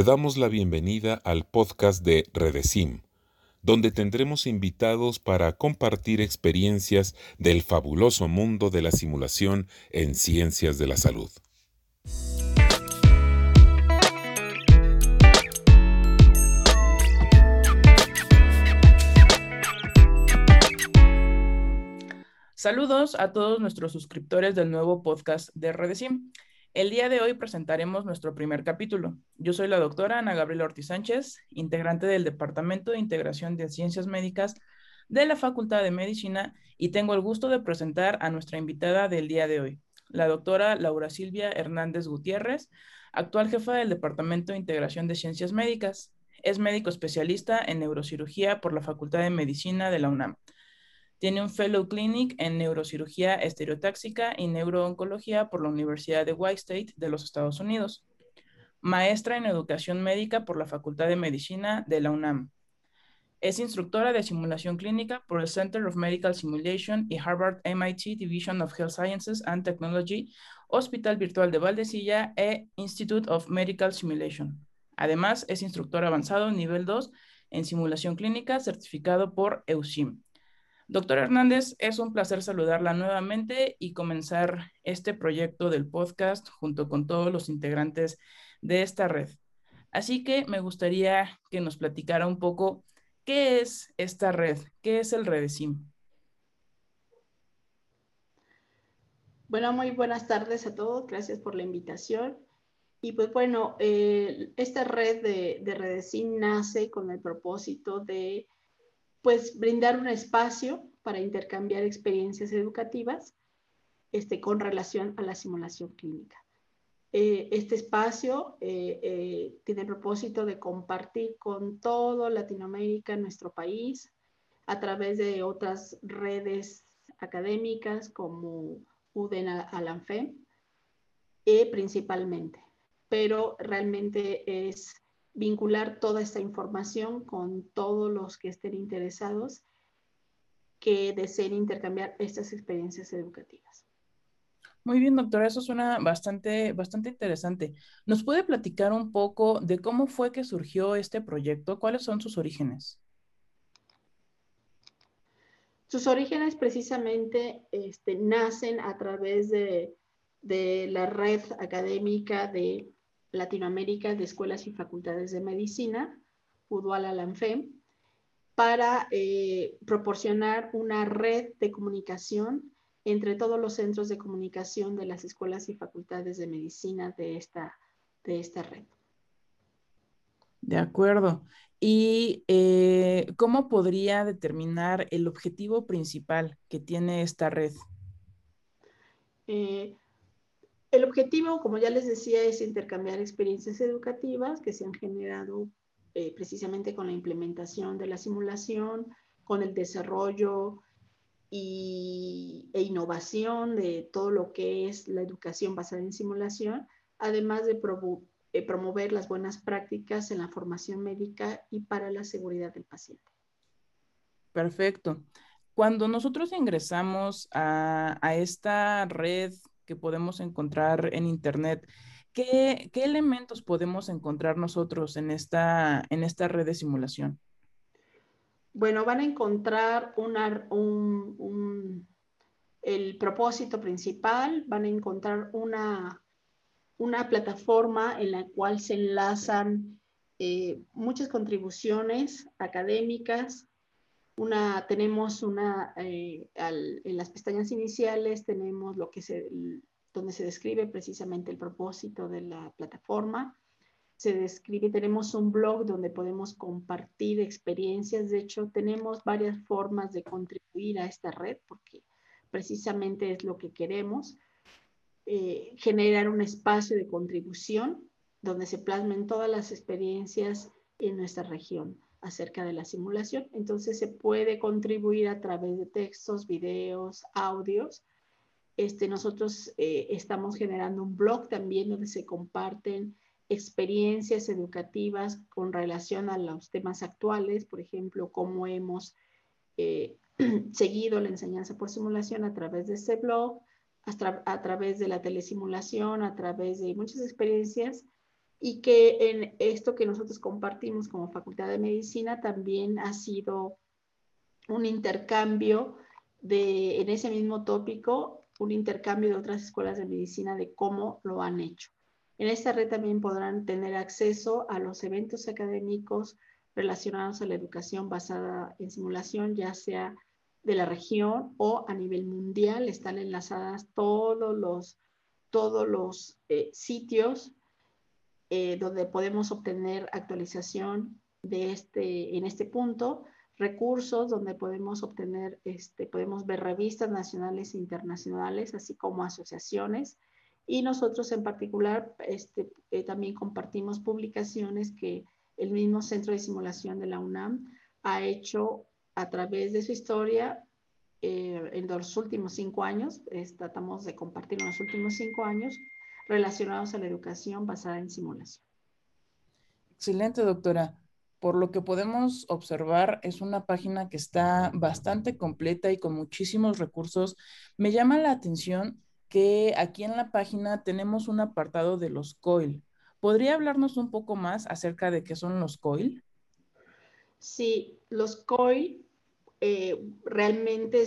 Te damos la bienvenida al podcast de Redesim, donde tendremos invitados para compartir experiencias del fabuloso mundo de la simulación en ciencias de la salud. Saludos a todos nuestros suscriptores del nuevo podcast de Redesim. El día de hoy presentaremos nuestro primer capítulo. Yo soy la doctora Ana Gabriela Ortiz Sánchez, integrante del Departamento de Integración de Ciencias Médicas de la Facultad de Medicina, y tengo el gusto de presentar a nuestra invitada del día de hoy, la doctora Laura Silvia Hernández Gutiérrez, actual jefa del Departamento de Integración de Ciencias Médicas. Es médico especialista en neurocirugía por la Facultad de Medicina de la UNAM. Tiene un Fellow Clinic en Neurocirugía Estereotáxica y Neurooncología por la Universidad de White State de los Estados Unidos. Maestra en Educación Médica por la Facultad de Medicina de la UNAM. Es instructora de simulación clínica por el Center of Medical Simulation y Harvard MIT Division of Health Sciences and Technology, Hospital Virtual de Valdecilla e Institute of Medical Simulation. Además, es instructor avanzado nivel 2 en simulación clínica certificado por EUSIM. Doctora Hernández, es un placer saludarla nuevamente y comenzar este proyecto del podcast junto con todos los integrantes de esta red. Así que me gustaría que nos platicara un poco qué es esta red, qué es el Redesim. Bueno, muy buenas tardes a todos, gracias por la invitación. Y pues bueno, esta red de Redesim nace con el propósito de pues brindar un espacio para intercambiar experiencias educativas con relación a la simulación clínica. Este espacio tiene el propósito de compartir con todo Latinoamérica, nuestro país, a través de otras redes académicas como UDEN Alanfem, principalmente. Pero realmente es vincular toda esta información con todos los que estén interesados que deseen intercambiar estas experiencias educativas. Muy bien, doctora, eso suena bastante interesante. ¿Nos puede platicar un poco de cómo fue que surgió este proyecto? ¿Cuáles son sus orígenes? Sus orígenes precisamente nacen a través de la red académica de Latinoamérica de Escuelas y Facultades de Medicina, UDUAL-ALANFEM, para proporcionar una red de comunicación entre todos los centros de comunicación de las escuelas y facultades de medicina de esta red. De acuerdo. ¿Y cómo podría determinar el objetivo principal que tiene esta red? El objetivo, como ya les decía, es intercambiar experiencias educativas que se han generado precisamente con la implementación de la simulación, con el desarrollo e innovación de todo lo que es la educación basada en simulación, además de promover las buenas prácticas en la formación médica y para la seguridad del paciente. Perfecto. Cuando nosotros ingresamos a esta red que podemos encontrar en Internet, ¿qué elementos podemos encontrar nosotros en esta red de simulación? Bueno, van a encontrar el propósito principal, van a encontrar una plataforma en la cual se enlazan muchas contribuciones académicas. Tenemos en las pestañas iniciales tenemos donde se describe precisamente el propósito de la plataforma. Se describe, tenemos un blog donde podemos compartir experiencias. De hecho, tenemos varias formas de contribuir a esta red porque precisamente es lo que queremos. Generar un espacio de contribución donde se plasmen todas las experiencias en nuestra región acerca de la simulación. Entonces se puede contribuir a través de textos, videos, audios. Nosotros estamos generando un blog también donde se comparten experiencias educativas con relación a los temas actuales, por ejemplo, cómo hemos seguido la enseñanza por simulación a través de este blog, a través de la telesimulación, a través de muchas experiencias y que en esto que nosotros compartimos como Facultad de Medicina también ha sido un intercambio en ese mismo tópico, un intercambio de otras escuelas de medicina de cómo lo han hecho. En esta red también podrán tener acceso a los eventos académicos relacionados a la educación basada en simulación, ya sea de la región o a nivel mundial. Están enlazadas todos los sitios donde podemos obtener actualización en este punto, recursos donde podemos obtener, podemos ver revistas nacionales e internacionales, así como asociaciones. Y nosotros en particular también compartimos publicaciones que el mismo Centro de Simulación de la UNAM ha hecho a través de su historia en los últimos 5 años. Tratamos de compartir en los últimos 5 años relacionados a la educación basada en simulación. Excelente, doctora. Por lo que podemos observar, es una página que está bastante completa y con muchísimos recursos. Me llama la atención que aquí en la página tenemos un apartado de los COIL. ¿Podría hablarnos un poco más acerca de qué son los COIL? Sí, los COIL realmente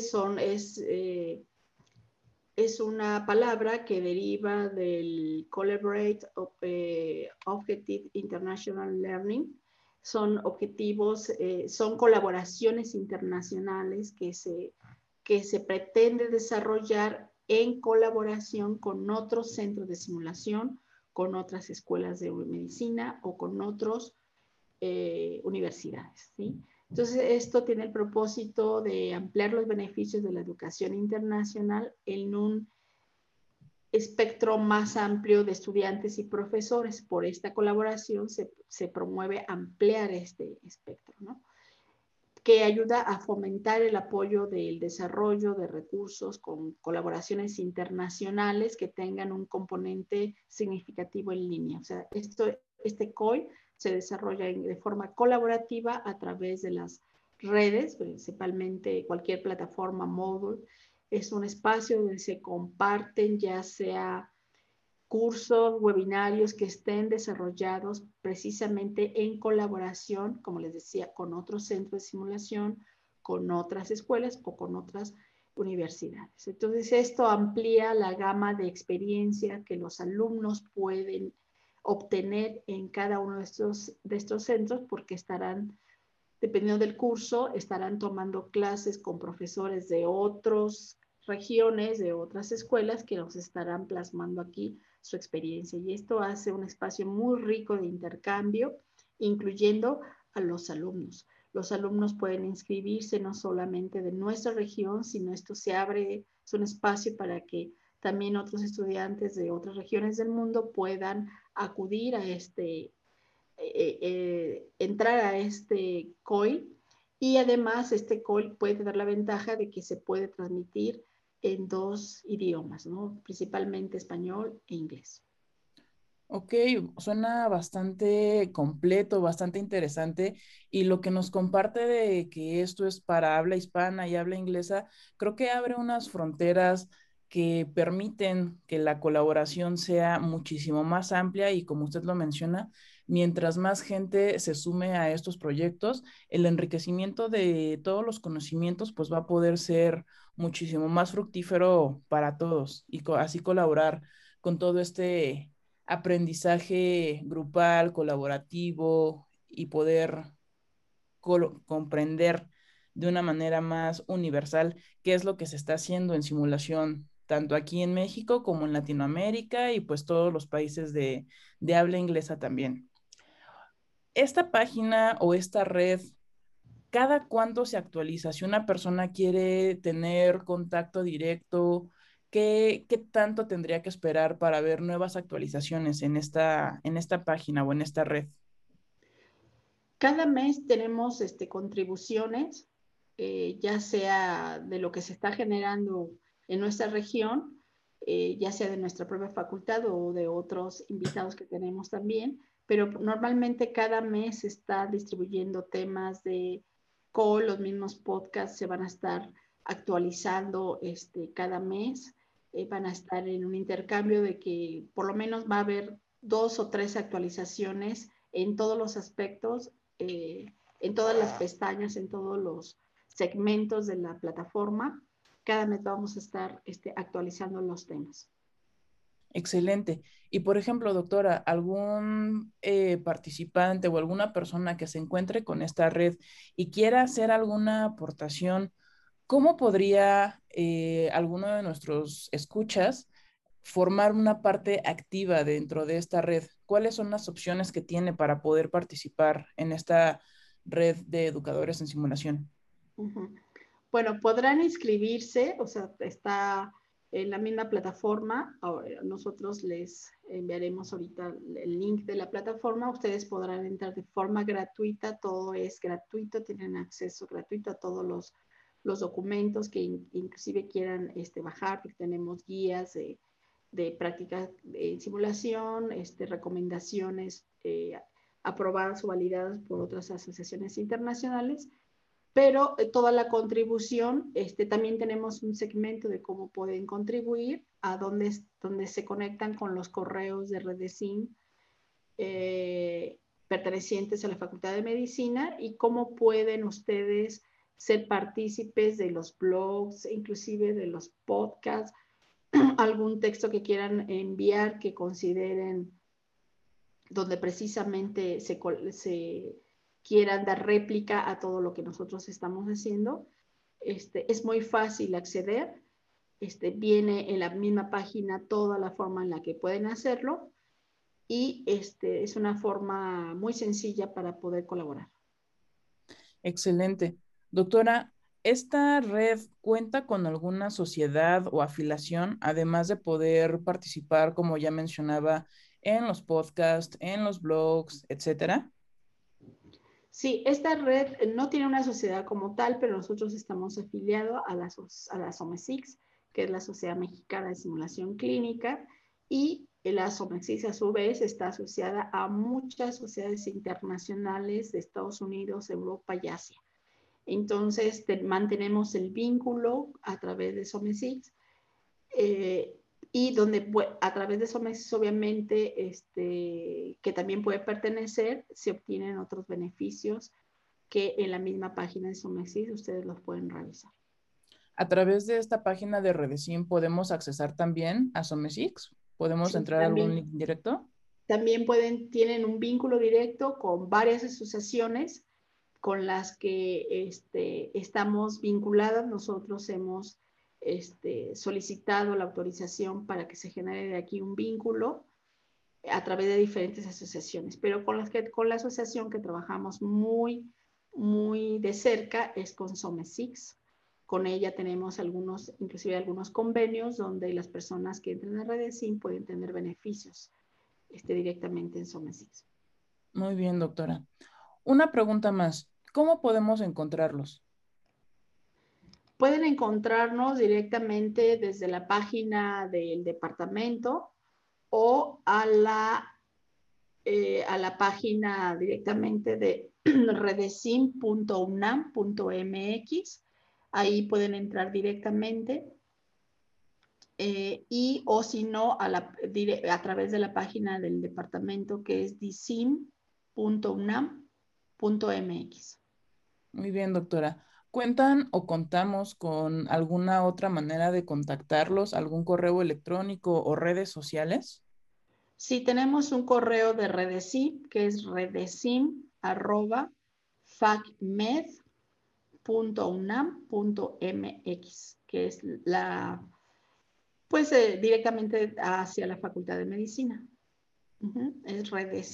es una palabra que deriva del Collaborate Objective International Learning. Son objetivos, son colaboraciones internacionales que se pretende desarrollar en colaboración con otros centros de simulación, con otras escuelas de medicina o con otras universidades, ¿sí? Entonces, esto tiene el propósito de ampliar los beneficios de la educación internacional en un espectro más amplio de estudiantes y profesores. Por esta colaboración se promueve ampliar este espectro, ¿no? Que ayuda a fomentar el apoyo del desarrollo de recursos con colaboraciones internacionales que tengan un componente significativo en línea. O sea, este COI se desarrolla de forma colaborativa a través de las redes, principalmente cualquier plataforma móvil. Es un espacio donde se comparten ya sea cursos, webinarios que estén desarrollados precisamente en colaboración, como les decía, con otros centros de simulación, con otras escuelas o con otras universidades. Entonces, esto amplía la gama de experiencia que los alumnos pueden obtener en cada uno de estos centros, porque estarán, dependiendo del curso, estarán tomando clases con profesores de otras regiones, de otras escuelas, que nos estarán plasmando aquí su experiencia. Y esto hace un espacio muy rico de intercambio, incluyendo a los alumnos. Los alumnos pueden inscribirse no solamente de nuestra región, sino esto se abre, es un espacio para que también otros estudiantes de otras regiones del mundo puedan acudir a entrar a este COI, y además este COI puede dar la ventaja de que se puede transmitir en 2 idiomas, ¿no? Principalmente español e inglés. Ok, suena bastante completo, bastante interesante, y lo que nos comparte de que esto es para habla hispana y habla inglesa, creo que abre unas fronteras que permiten que la colaboración sea muchísimo más amplia y, como usted lo menciona, mientras más gente se sume a estos proyectos, el enriquecimiento de todos los conocimientos pues va a poder ser muchísimo más fructífero para todos y así colaborar con todo este aprendizaje grupal, colaborativo y poder comprender de una manera más universal qué es lo que se está haciendo en simulación, tanto aquí en México como en Latinoamérica y pues todos los países de habla inglesa también. Esta página o esta red, ¿cada cuánto se actualiza? Si una persona quiere tener contacto directo, ¿qué tanto tendría que esperar para ver nuevas actualizaciones en esta página o en esta red? Cada mes tenemos contribuciones, ya sea de lo que se está generando en nuestra región, ya sea de nuestra propia facultad o de otros invitados que tenemos también, pero normalmente cada mes se está distribuyendo temas de COL, los mismos podcasts se van a estar actualizando cada mes, van a estar en un intercambio de que por lo menos va a haber 2 o 3 actualizaciones en todos los aspectos, en todas las pestañas, en todos los segmentos de la plataforma. Cada mes vamos a estar actualizando los temas. Excelente. Y por ejemplo, doctora, algún participante o alguna persona que se encuentre con esta red y quiera hacer alguna aportación, ¿cómo podría alguno de nuestros escuchas formar una parte activa dentro de esta red? ¿Cuáles son las opciones que tiene para poder participar en esta red de educadores en simulación? Bueno, podrán inscribirse, o sea, está en la misma plataforma. Ahora, nosotros les enviaremos ahorita el link de la plataforma. Ustedes podrán entrar de forma gratuita, todo es gratuito, tienen acceso gratuito a todos los documentos que inclusive quieran bajar, porque tenemos guías de prácticas de simulación, recomendaciones aprobadas o validadas por otras asociaciones internacionales. Pero toda la contribución, también tenemos un segmento de cómo pueden contribuir, a donde se conectan con los correos de Redesim pertenecientes a la Facultad de Medicina, y cómo pueden ustedes ser partícipes de los blogs, inclusive de los podcasts, algún texto que quieran enviar que consideren donde precisamente se quieran dar réplica a todo lo que nosotros estamos haciendo. Es muy fácil acceder. Viene en la misma página toda la forma en la que pueden hacerlo, y es una forma muy sencilla para poder colaborar. Excelente. Doctora, ¿esta red cuenta con alguna sociedad o afiliación, además de poder participar, como ya mencionaba, en los podcasts, en los blogs, etcétera? Sí, esta red no tiene una sociedad como tal, pero nosotros estamos afiliados a la SOMESIX, que es la Sociedad Mexicana de Simulación Clínica, y la SOMESIX a su vez está asociada a muchas sociedades internacionales de Estados Unidos, Europa y Asia. Entonces, mantenemos el vínculo a través de SOMESIX, y donde a través de SOMESIX, obviamente, que también puede pertenecer, se obtienen otros beneficios que en la misma página de SOMESIX ustedes los pueden revisar. A través de esta página de Redesim podemos accesar también a SOMESIX. ¿Podemos Sí, entrar a algún link directo? También tienen un vínculo directo con varias asociaciones con las que estamos vinculadas. Nosotros hemos solicitado la autorización para que se genere de aquí un vínculo a través de diferentes asociaciones, pero con la asociación que trabajamos muy, muy de cerca es con SOMESIX. Con ella tenemos inclusive algunos convenios donde las personas que entran a Redesim pueden tener beneficios directamente en SOMESIX. Muy bien, doctora. Una pregunta más. ¿Cómo podemos encontrarlos? Pueden encontrarnos directamente desde la página del departamento o a la página directamente de redesim.unam.mx. Ahí pueden entrar directamente, o si no, a través de la página del departamento, que es disim.unam.mx. Muy bien, doctora. ¿Cuentan o contamos con alguna otra manera de contactarlos, algún correo electrónico o redes sociales? Sí, tenemos un correo de Redesim, que es redesim@facmed.unam.mx, que es directamente hacia la Facultad de Medicina. Es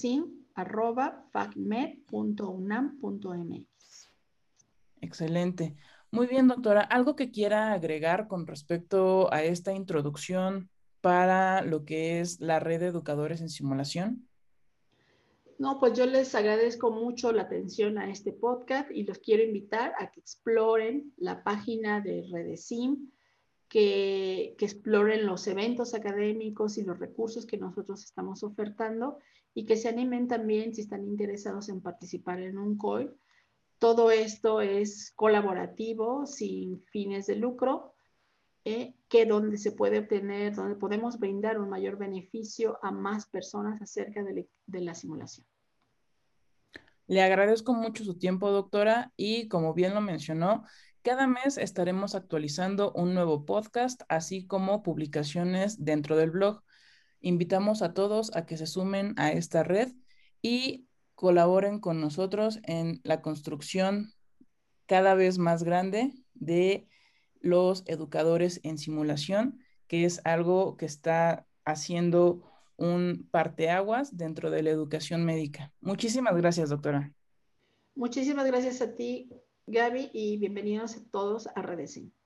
redesim@facmed.unam.mx. Excelente. Muy bien, doctora. ¿Algo que quiera agregar con respecto a esta introducción para lo que es la red de educadores en simulación? No, pues yo les agradezco mucho la atención a este podcast y los quiero invitar a que exploren la página de Redesim, que exploren los eventos académicos y los recursos que nosotros estamos ofertando, y que se animen también si están interesados en participar en un COI. Todo esto es colaborativo, sin fines de lucro, que donde se puede obtener, donde podemos brindar un mayor beneficio a más personas acerca de la simulación. Le agradezco mucho su tiempo, doctora, y como bien lo mencionó, cada mes estaremos actualizando un nuevo podcast, así como publicaciones dentro del blog. Invitamos a todos a que se sumen a esta red y colaboren con nosotros en la construcción cada vez más grande de los educadores en simulación, que es algo que está haciendo un parteaguas dentro de la educación médica. Muchísimas gracias, doctora. Muchísimas gracias a ti, Gaby, y bienvenidos a todos a Redecim.